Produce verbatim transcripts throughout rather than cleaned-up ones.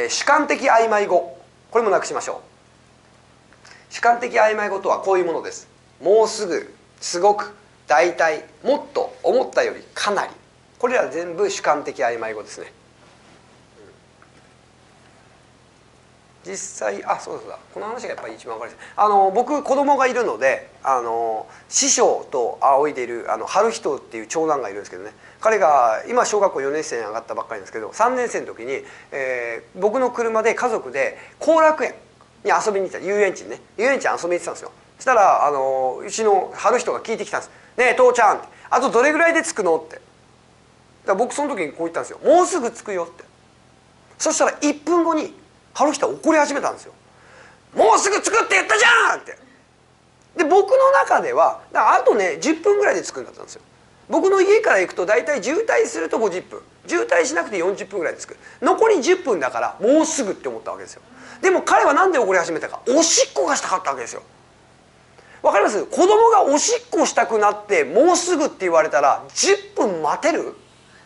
えー、主観的曖昧語、これもなくしましょう。主観的曖昧語とはこういうものです。もうすぐ、すごく、大体、もっと、思ったより、かなり、これら全部主観的曖昧語ですね。実際、あ、そうだそうだ、この話がやっぱり一番分かりやすい。あの僕子供がいるので、あの師匠と仰いでいるあの春人っていう長男がいるんですけどね、彼が今小学校よねん生に上がったばっかりなんですけど、さんねん生の時に、えー、僕の車で家族で後楽園に遊びに行った、遊園地にね、遊園地に遊びに行ってたんですよ。そしたらあのうちの春人が聞いてきたんです。ねえ父ちゃん、あとどれぐらいで着くのって。だから僕その時にこう言ったんですよ。もうすぐ着くよって。そしたらいっぷんごに春人は怒り始めたんですよ。もうすぐ着くって言ったじゃんって。で僕の中ではだからあとねじゅっぷんぐらいで着くんだったんですよ。僕の家から行くと大体渋滞するとごじゅっぷん、渋滞しなくてよんじゅっぷんぐらいで着く。残りじゅっぷんだからもうすぐって思ったわけですよ。でも彼は何で怒り始めたか、おしっこがしたかったわけですよ。わかります？子供がおしっこしたくなってもうすぐって言われたらじゅっぷん待てる？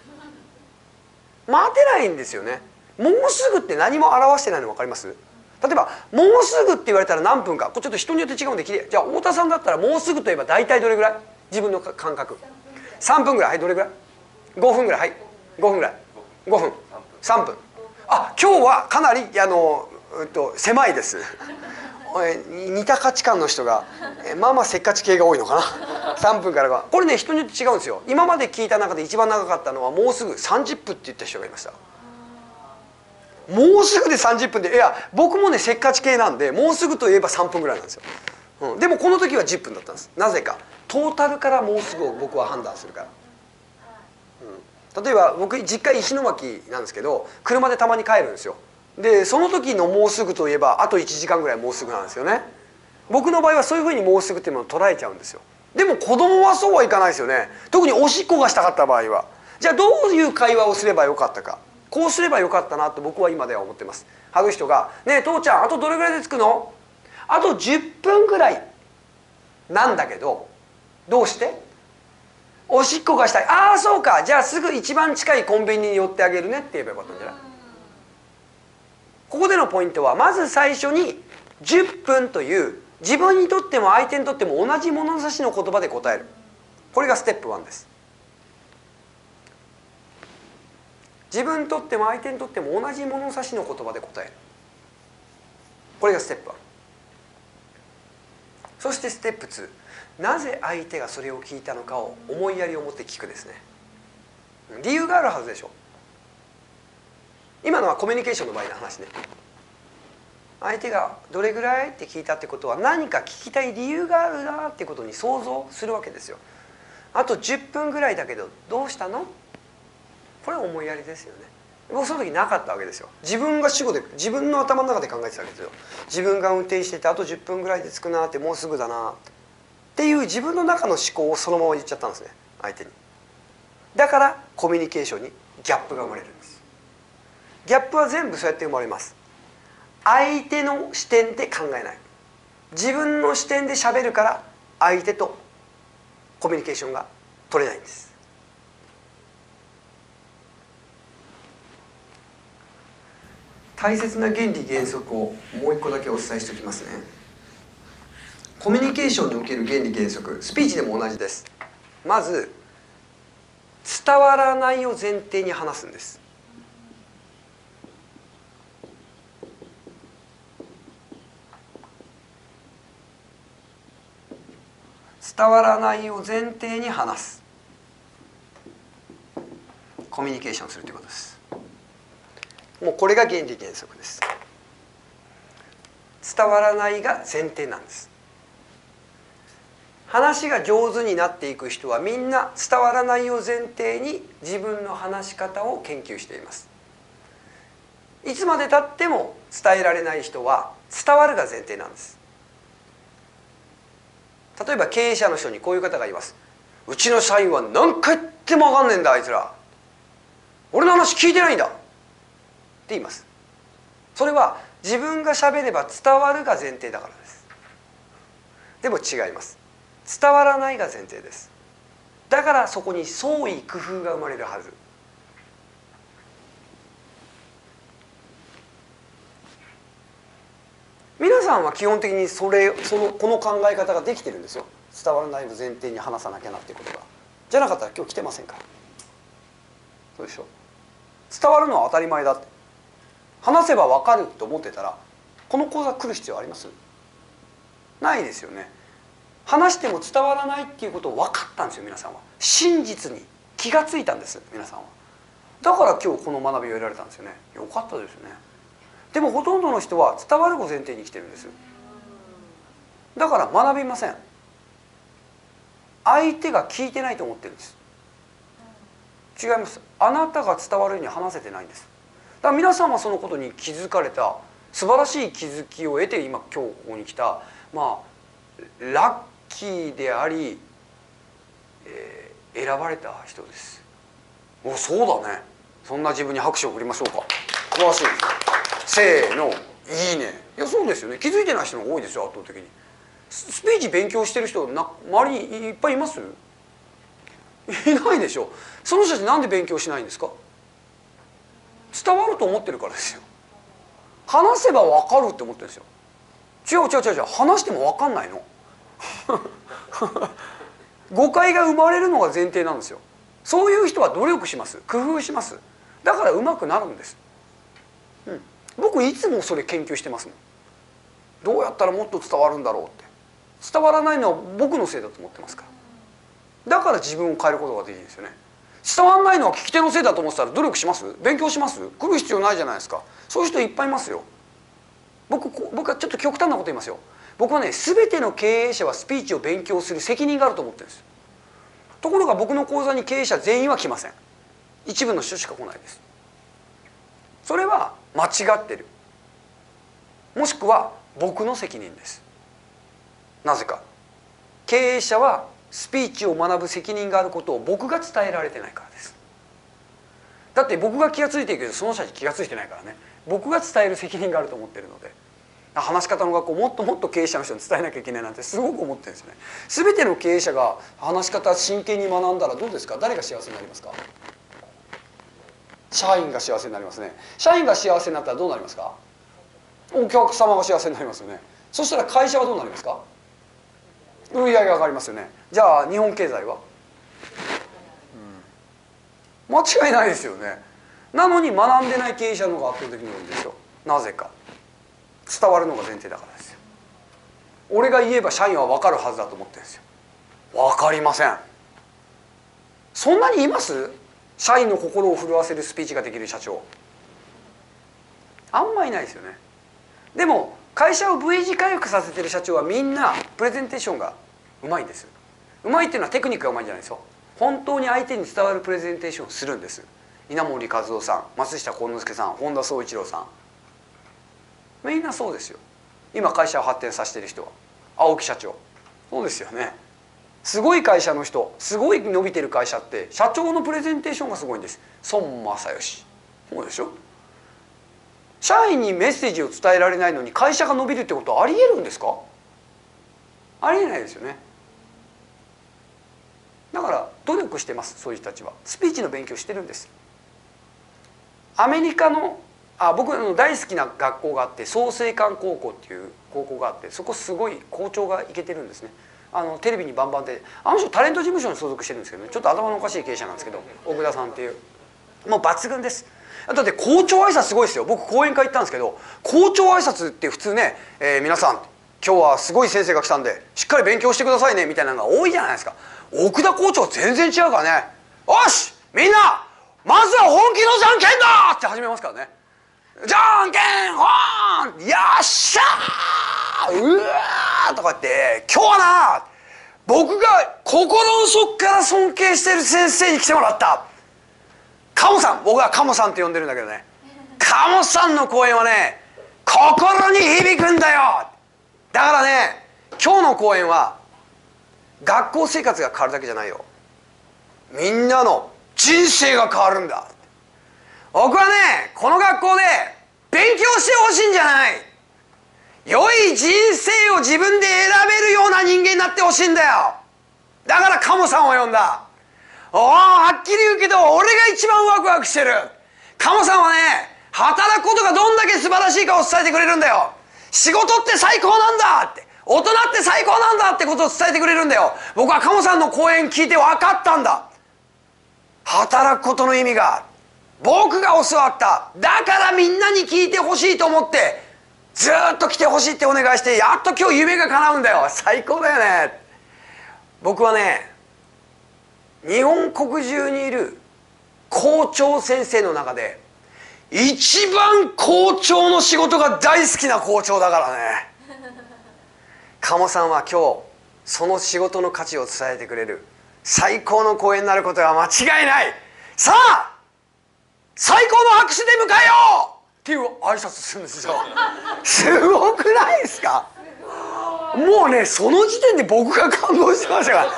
待てないんですよね。もうすぐって何も表してないの分かります？例えばもうすぐって言われたら何分か、これちょっと人によって違うんできれい。じゃあ太田さんだったらもうすぐといえば大体どれぐらい？自分の感覚さんぷんぐらい。はい、どれぐらい？ごふんぐらい。はい、ごふんぐらい。ごふん、さんぷん。あ、今日はかなりあの、えっと、狭いです。似た価値観の人がまあまあせっかち系が多いのかな。さんぷんからがこれね、人によって違うんですよ。今まで聞いた中で一番長かったのはもうすぐさんじゅっぷんって言った人がいました。もうすぐでさんじゅっぷんで、いや僕もねせっかち系なんでもうすぐといえばさんぷんぐらいなんですよ、うん、でもこの時はじゅっぷんだったんです。なぜかトータルからもうすぐを僕は判断するから、うん、例えば僕実家石巻なんですけど車でたまに帰るんですよ。でその時のもうすぐといえばあといちじかんぐらいもうすぐなんですよね。僕の場合はそういうふうにもうすぐっていうのを捉えちゃうんですよ。でも子供はそうはいかないですよね。特におしっこがしたかった場合は。じゃあどういう会話をすればよかったか、こうすればよかったなと僕は今では思ってます。はぐ人が「ねえ父ちゃんあとどれぐらいで着くの？あとじゅっぷんぐらいなんだけどどうして？おしっこがしたい。ああそうか、じゃあすぐ一番近いコンビニに寄ってあげるね」って言えばよかったんじゃない？ここでのポイントはまず最初にじゅっぷんという自分にとっても相手にとっても同じ物差しの言葉で答える。これがステップいちです。自分にとっても相手にとっても同じ物差しの言葉で答える。これがステップいち。そしてステップに、なぜ相手がそれを聞いたのかを思いやりを持って聞くですね。理由があるはずでしょ。今のはコミュニケーションの場合の話ね。相手がどれぐらいって聞いたってことは何か聞きたい理由があるなってことに想像するわけですよ。あとじゅっぷんぐらいだけどどうしたの？これは思いやりですよね。僕その時なかったわけですよ。自分が主語で自分の頭の中で考えてたわけですよ。自分が運転しててあとじゅっぷんぐらいで着くなって、もうすぐだなっていう自分の中の思考をそのまま言っちゃったんですね、相手に。だからコミュニケーションにギャップが生まれるんです。ギャップは全部そうやって生まれます。相手の視点で考えない、自分の視点で喋るから相手とコミュニケーションが取れないんです。大切な原理原則をもう一個だけお伝えしておきますね。コミュニケーションにおける原理原則、スピーチでも同じです。まず伝わらないを前提に話すんです。伝わらないを前提に話す、コミュニケーションするということです。もうこれが原理原則です。伝わらないが前提なんです。話が上手になっていく人はみんな伝わらないを前提に自分の話し方を研究しています。いつまでたっても伝えられない人は伝わるが前提なんです。例えば経営者の人にこういう方がいます。うちの社員は何回言っても分かんねえんだあいつら、俺の話聞いてないんだって言います。それは自分が喋れば伝わるが前提だからです。でも違います。伝わらないが前提です。だからそこに創意工夫が生まれるはず。 さんは基本的にそれそのこの考え方ができてるんですよ。伝わらないの前提に話さなきゃなっていうことが。じゃなかったら今日来てませんから。そうでしょ。伝わるのは当たり前だって。話せば分かると思ってたらこの講座来る必要あります？ないですよね。話しても伝わらないっていうことを分かったんですよ、皆さんは。真実に気がついたんです、皆さんは。だから今日この学びを得られたんですよね。よかったですね。でもほとんどの人は伝わるを前提に生きてるんです。だから学びません。相手が聞いてないと思ってるんです。違います。あなたが伝わるように話せてないんです。だから皆さんはそのことに気づかれた、素晴らしい気づきを得て今今日ここに来た、まあラッキーであり、えー、選ばれた人です。お、そうだね。そんな自分に拍手を送りましょうか。素晴らしいです。せーの、いいね。いや、そうですよね。気づいてない人の方が多いですよ、圧倒的に。スピーチ勉強してる人な周りにいっぱいいます？いないでしょ。その人たちなんで勉強しないんですか？伝わると思ってるからですよ。話せば分かるって思ってるんですよ。違う違う違う違う、話しても分かんないの。誤解が生まれるのが前提なんですよ。そういう人は努力します、工夫します。だからうまくなるんです、うん、僕いつもそれ研究してますもん。どうやったらもっと伝わるんだろうって。伝わらないのは僕のせいだと思ってますから。だから自分を変えることができるんですよね。伝わらないのは聞き手のせいだと思ってたら努力します？勉強します？来る必要ないじゃないですか。そういう人いっぱいいますよ。僕僕はちょっと極端なこと言いますよ。僕はね、全ての経営者はスピーチを勉強する責任があると思ってるんです。ところが僕の講座に経営者全員は来ません。一部の人しか来ないです。それは間違ってる、もしくは僕の責任です。なぜか、経営者はスピーチを学ぶ責任があることを僕が伝えられてないからです。だって僕が気が付いてるけどその人たち気が付いてないからね。僕が伝える責任があると思ってるので、話し方の学校もっともっと経営者の人に伝えなきゃいけないなんてすごく思ってるんですよね。全ての経営者が話し方真剣に学んだらどうですか？誰が幸せになりますか？社員が幸せになりますね。社員が幸せになったらどうなりますか？お客様が幸せになりますよね。そしたら会社はどうなりますか？売り上げが上がりますよね。じゃあ日本経済は、うん、間違いないですよね。なのに学んでない経営者の方が圧倒的に多いんですよ。なぜか、伝わるのが前提だからですよ。俺が言えば社員は分かるはずだと思ってるんですよ。分かりません。そんなにいます？社員の心を震わせるスピーチができる社長。あんまいないですよね。でも会社を V 字回復させてる社長はみんなプレゼンテーションがうまいんです。うまいっていうのはテクニックがうまいんじゃないですよ。本当に相手に伝わるプレゼンテーションをするんです。稲森和夫さん、松下幸之助さん、本田宗一郎さん、みんなそうですよ。今会社を発展させてる人は青木社長、そうですよね。すごい会社の人、すごい伸びてる会社って社長のプレゼンテーションがすごいんです。孫正義、そうでしょ。社員にメッセージを伝えられないのに会社が伸びるってことはありえるんですか？ありえないですよね。だから努力してます。そういう人たちはスピーチの勉強してるんです。アメリカのあ僕の大好きな学校があって、創成館高校っていう高校があって、そこすごい校長がイケてるんですね。あのテレビにバンバンで、あの人タレント事務所に所属してるんですけどね、ちょっと頭のおかしい経営者なんですけど、奥田さんっていう、もう抜群です。だって校長挨拶すごいですよ。僕講演会行ったんですけど、校長挨拶って普通ね、えー、皆さん今日はすごい先生が来たんでしっかり勉強してくださいねみたいなのが多いじゃないですか。奥田校長全然違うからね。よしみんなまずは本気のじゃんけんだって始めますからね。じゃんけんほーんよっしゃーうわーとか言って、今日はな僕が心の底から尊敬してる先生に来てもらった鴨さん、僕は鴨さんって呼んでるんだけどね、鴨さんの講演はね心に響くんだよ。だからね、今日の講演は学校生活が変わるだけじゃないよ、みんなの人生が変わるんだ。僕はねこの学校で勉強してほしいんじゃない、良い人生を自分で選べるような人間になってほしいんだよ。だから鴨さんを呼んだ。おお、はっきり言うけど俺が一番ワクワクしてる。鴨さんはね、働くことがどんだけ素晴らしいかを伝えてくれるんだよ。 仕事って最高なんだって、大人って最高なんだってことを伝えてくれるんだよ。僕は鴨さんの講演聞いて分かったんだ。働くことの意味が僕が教わった。だからみんなに聞いてほしいと思ってずっと来てほしいってお願いして、やっと今日夢が叶うんだよ。最高だよね。僕はね、日本国中にいる校長先生の中で一番校長の仕事が大好きな校長だからね。鴨さんは今日その仕事の価値を伝えてくれる最高の講演になることは間違いない。さあ最高の拍手で迎えようっていう挨拶するんですよ。すごくないですか。もうね、その時点で僕が感動してましたから、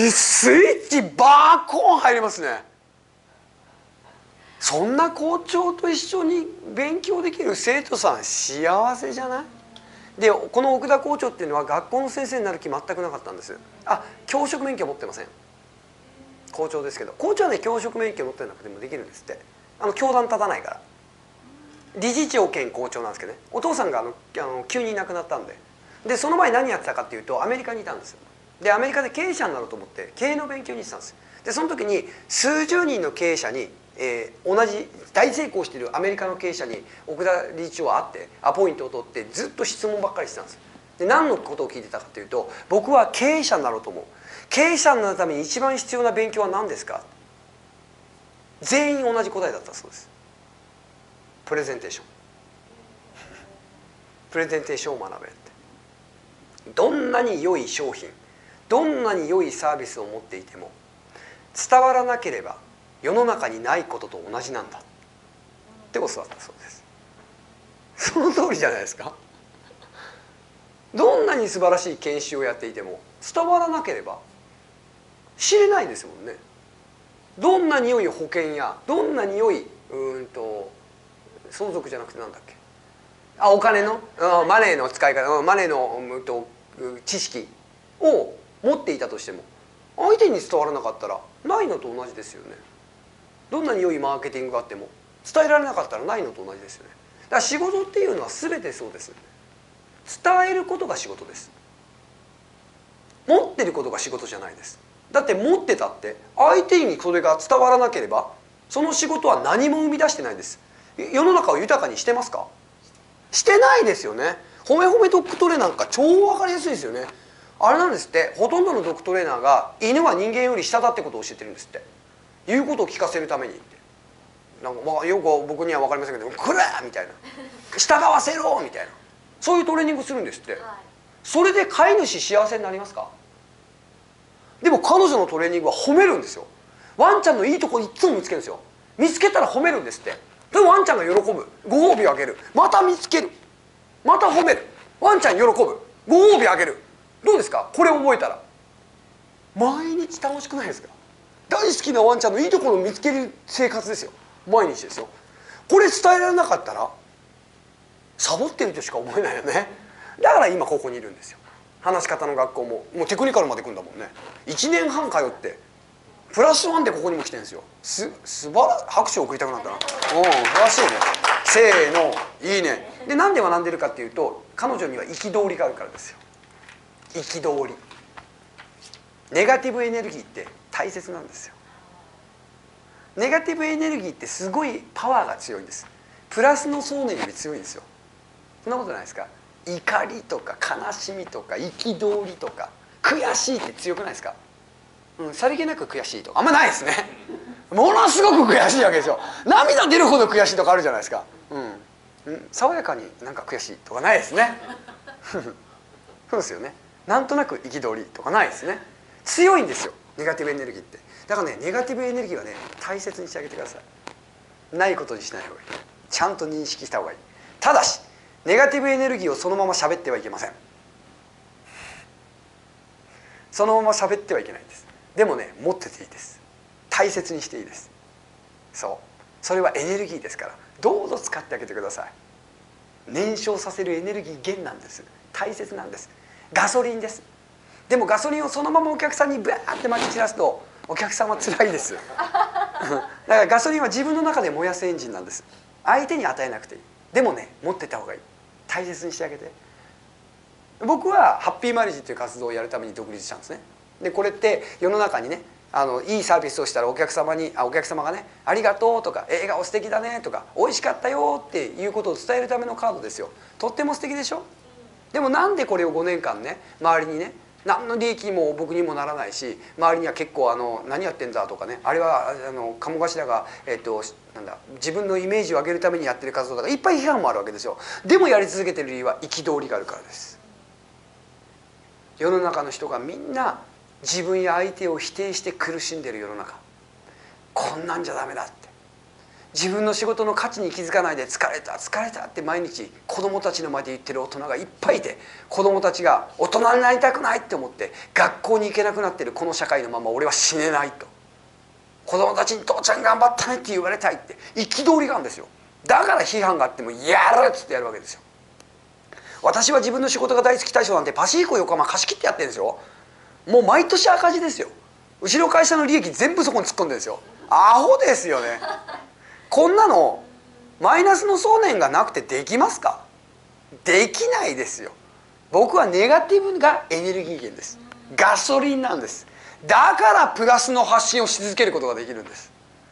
スイッチバーコーン入りますね。そんな校長と一緒に勉強できる生徒さん幸せじゃない。でこの奥田校長っていうのは学校の先生になる気全くなかったんです。あ、教職免許持ってません。校長ですけど、校長はね教職免許持ってなくてもできるんですって。あの教団立たないから。理事長兼校長なんですけどね、お父さんがあのあの急にいなくなったんで、でその前何やってたかっていうとアメリカにいたんですよ。でアメリカで経営者になろうと思って経営の勉強に行ってたんです。でその時に数十人の経営者に、えー、同じ大成功しているアメリカの経営者に奥田理事長は会ってアポイントを取ってずっと質問ばっかりしてたんです。で何のことを聞いてたかというと、僕は経営者になろうと思う。経営者になるために一番必要な勉強は何ですか。全員同じ答えだったそうです。プレゼンテーション。プレゼンテーションを学べって。どんなに良い商品、どんなに良いサービスを持っていても伝わらなければ世の中にないことと同じなんだって教わったそうです。その通りじゃないですか。どんなに素晴らしい研修をやっていても伝わらなければ知れないですもんね。どんなに良い保険やどんなに良いうんと相続じゃなくてなんだっけ、あお金のマネーの使い方、マネーのうんと知識を持っていたとしても相手に伝わらなかったらないのと同じですよね。どんなに良いマーケティングがあっても伝えられなかったらないのと同じですよね。だから仕事っていうのは全てそうです。伝えることが仕事です。持ってることが仕事じゃないです。だって持ってたって相手にそれが伝わらなければその仕事は何も生み出してないです。世の中を豊かにしてますか。してないですよね。褒め褒めドッグトレーナーなんか超分かりやすいですよね。あれなんですって、ほとんどのドッグトレーナーが犬は人間より下だってことを教えてるんですって。言うことを聞かせるためにって。なんかまあよく僕には分かりませんけど「くれ!」みたいな「従わせろ!」みたいな、そういうトレーニングするんですって。それで飼い主幸せになりますか。でも彼女のトレーニングは褒めるんですよ。ワンちゃんのいいとこいつも見つけるんですよ。見つけたら褒めるんですって。でワンちゃんが喜ぶ、ご褒美をあげる、また見つける、また褒める、ワンちゃん喜ぶ、ご褒美あげる。どうですかこれ覚えたら。毎日楽しくないですか。大好きなワンちゃんのいいところを見つける生活ですよ。毎日ですよ。これ伝えられなかったらサボってるとしか思えないよね。だから今ここにいるんですよ。話し方の学校ももうテクニカルまで行くんだもんね。いちねんはん通ってプラスワンでここにも来てるんですよ。す素晴ら拍手を送りたくなったな。うん素晴らしいね。せーのいいね。でなんで学んでるかっていうと、彼女には憤りがあるからですよ。憤り。ネガティブエネルギーって大切なんですよ。ネガティブエネルギーってすごいパワーが強いんです。プラスの層ネより強いんですよ。そんなことないですか。怒りとか悲しみとか憤りとか悔しいって強くないですか。うん、さりげなく悔しいとかあんまないですね。ものすごく悔しいわけですよ。涙出るほど悔しいとかあるじゃないですか。うん、うん、爽やかになんか悔しいとかないですね。そうですよね。なんとなく憤りとかないですね。強いんですよネガティブエネルギーって。だからねネガティブエネルギーはね大切にしてあげてください。ないことにしない方がいい。ちゃんと認識した方がいい。ただしネガティブエネルギーをそのまま喋ってはいけません。そのまま喋ってはいけないんです。でもね持ってていいです。大切にしていいです。そうそれはエネルギーですからどうぞ使ってあげてください。燃焼させるエネルギー源なんです。大切なんです。ガソリンです。でもガソリンをそのままお客さんにブワーってまき散らすとお客さんは辛いです。だからガソリンは自分の中で燃やすエンジンなんです。相手に与えなくていい。でもね持ってた方がいい。 大切にしてあげて。僕はハッピーマリッジという活動をやるために独立したんですね。でこれって世の中にね、あのいいサービスをしたらお客様にあお客様がね「ありがとう」とか「笑顔素敵だね」とか「美味しかったよ」っていうことを伝えるためのカードですよ。とっても素敵でしょ。でもなんでこれをごねんかんね周りにね何の利益にも僕にもならないし、周りには結構あの「何やってんだ」とかね、あれはあの鴨頭が、えっと、なんだ自分のイメージを上げるためにやってる活動だからいっぱい批判もあるわけですよ。でもやり続けてる理由は憤りがあるからです。世の中の人がみんな自分や相手を否定して苦しんでる世の中、こんなんじゃダメだって、自分の仕事の価値に気づかないで疲れた疲れたって毎日子供たちの前で言ってる大人がいっぱいいて、子供たちが大人になりたくないって思って学校に行けなくなってるこの社会のまま俺は死ねないと、子供たちに「父ちゃん頑張ったね」って言われたいって憤りがあるんですよ。だから批判があっても「やる!」っつってやるわけですよ。私は自分の仕事が大好き大賞なんてパシフィコ横浜貸し切ってやってるんですよ。もう毎年赤字ですよ。うちの会社の利益全部そこに突っ込んでるんですよ。アホですよね。こんなのマイナスの想念がなくてできますか？できないですよ。僕はネガティブがエネルギー源です。ガソリンなんです。だからプラスの発信をし続けることができるんです。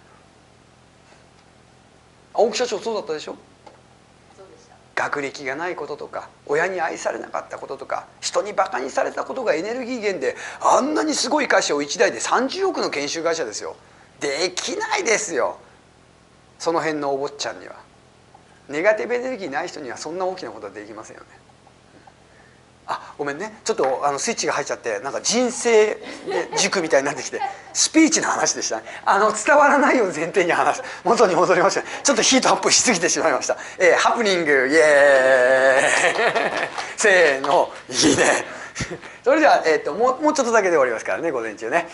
青木社長そうだったでしょ。学歴がないこととか親に愛されなかったこととか人にバカにされたことがエネルギー源であんなにすごい会社をいちだいでさんじゅうおくの研修会社ですよ。できないですよ。その辺のお坊ちゃんには。ネガティブエネルギーない人にはそんな大きなことはできませんよね。あ、ごめんね、ちょっとあのスイッチが入っちゃってなんか人生塾みたいになってきてスピーチの話でしたね。あの伝わらないよう前提に話す元に戻りましたね。ちょっとヒートアップしすぎてしまいました。えー、ハプニングイエーイせーのいいねそれでは、えー、ともうもうちょっとだけで終わりますからね、午前中ね。